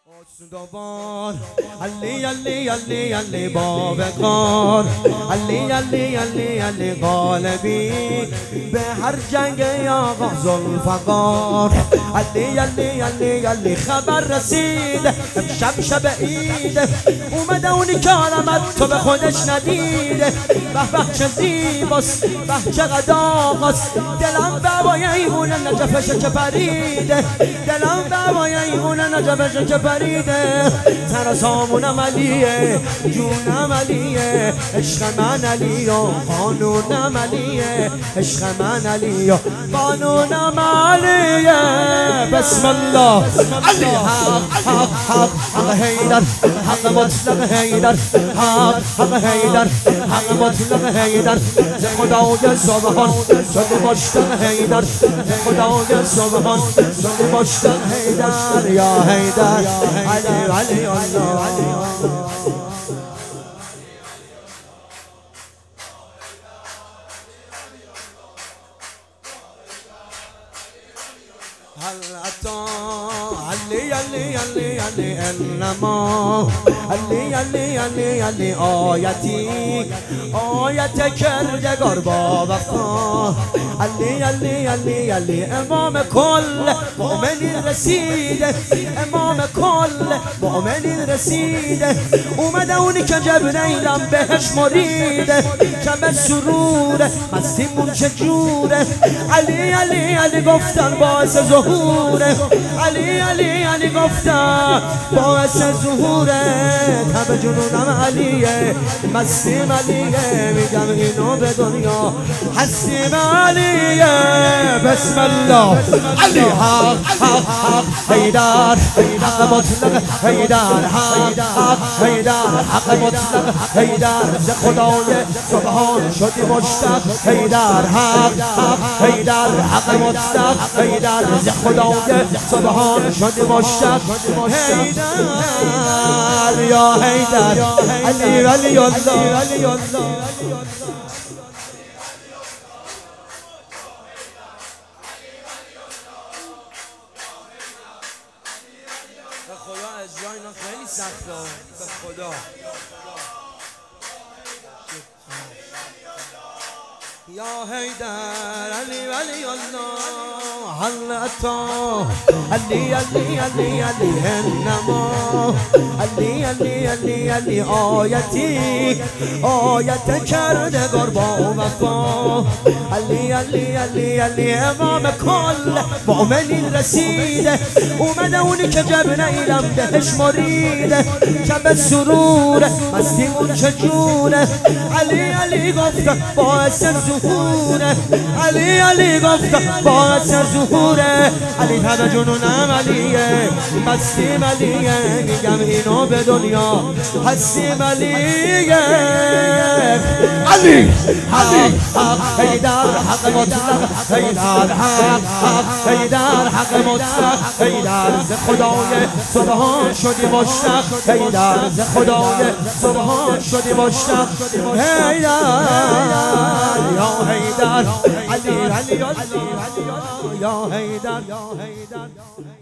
دوبار علی علی علی علی بابکار علی علی علی علی غالبی به هر جنگ آقا ذوالفقار علی علی علی علی خبر رسید امشب شب عید اومده اونی که آرامت تو به خودش ندیده به به چه زیباست به چقدر آقاست دلم بابای ایمون نجفش که پریده دلم بابای ایمون نجفش که پریده ترسامونم علیه جونم علیه عشق من علیه قانونم علیه عشق من علیه قانونم علیه بسم الله علی حق حق حق حق حیدر حق مطلق حیدر حق حیدر حق مطلق حیدر ز خدای سبحان شد مشتق حیدر خدای سبحان شد مشتق حیدر یا حیدر علی علی الله هل أتى علي علي علي علي إنما علي علي علي علي آیتی آیت کردگار با وفا علی علی علی علی امام کل مؤمنین رسیده امام کل مؤمنین رسیده اومده اونی که جبرئیلم بهش مریده شب سروره مستیمون چجوره علی علی علی گفتن باعث ظهوره علی علی علی گفتن باعث ظهوره تب جنونم علیه مستیم علیه میگم اینو به دنیا هستیم علیه بسم الله علی حق حق حق حیدر حق مطلق حیدر حق حق حیدر حق مطلق حیدر ز خدای سبحان شدی مشتق حیدر حق حق حیدر حق مطلق حیدر ز خدای سبحان شدی مشتق حیدر یا حیدر علی ولی الله علی الله به خدا اجرا اینا خیلی سخته به خدا یا حیدر علی ولی الله هل أتى علی علی علی علی انما علی علی علی علی آیتی آیت کردگار با وفا علی علی علی علی امام کل مؤمنین رسیده اومده اونی که جبرئیلم بهش مریده شب سروره مستیمون چجوره علی علی گفتن باعث ظهوره علی علی گفتن باعث ظهوره علی تب جنونم علیه مستیم علیه میگم اینو به دنیا هستیم علیه علی حق حق حیدر حق مطلق حیدر حق حق حیدر حق مطلق حیدر ز خدای سبحان شدی مشتق حیدر ز خدای سبحان شدی مشتق حیدر یا حیدر علی علی علی یا حیدر یا حیدر